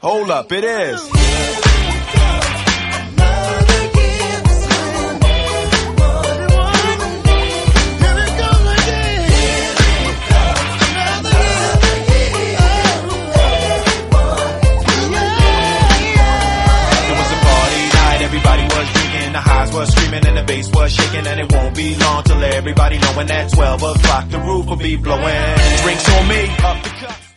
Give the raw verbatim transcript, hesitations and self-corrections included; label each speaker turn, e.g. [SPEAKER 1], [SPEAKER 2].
[SPEAKER 1] Hold up, it is. The highs were screaming and the bass was shaking, and it won't be long till everybody knowing that twelve o'clock the roof will be blowing. Drinks on me, up the cup.